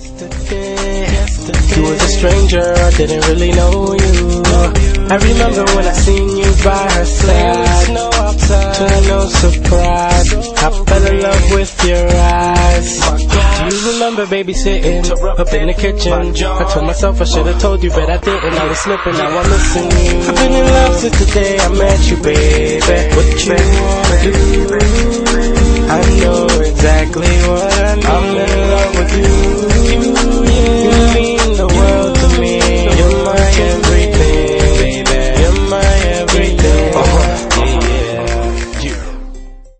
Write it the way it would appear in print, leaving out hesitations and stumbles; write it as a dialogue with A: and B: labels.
A: You was a stranger, I didn't really know you. I remember when I seen you by her side. To no surprise, I fell in love with your eyes. Do you remember babysitting up in the kitchen? I told myself I should've told you, but I didn't. I was slipping, now I'm missing you. I've been in love since the day I met you, baby. What you wanna do? I know exactly what I need. I'm in love with you.